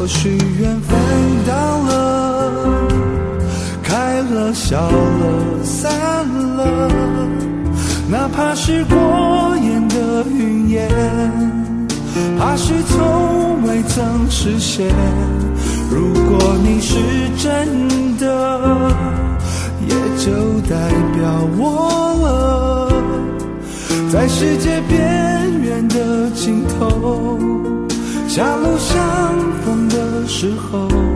或许缘分到了，开了笑了散了，哪怕是过眼的云烟，怕是从未曾实现。如果你是真的，也就代表我了，在世界边缘的尽头，狭路相逢的时候。